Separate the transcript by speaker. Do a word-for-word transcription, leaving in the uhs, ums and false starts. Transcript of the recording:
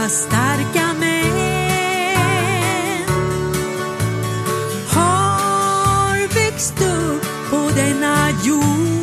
Speaker 1: många starka män har växt upp på denna jord.